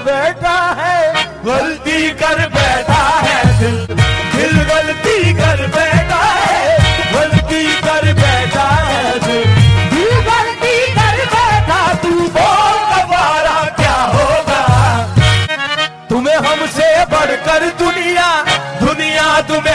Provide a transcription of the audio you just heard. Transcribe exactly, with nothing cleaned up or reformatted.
बैठा है, गलती कर बैठा है दिल, दिल गलती कर बैठा है, गलती कर बैठा है दिल, दिल गलती कर बैठा। तू बोल दोबारा क्या होगा, तुम्हें हमसे बढ़कर दुनिया, दुनिया तुम्हें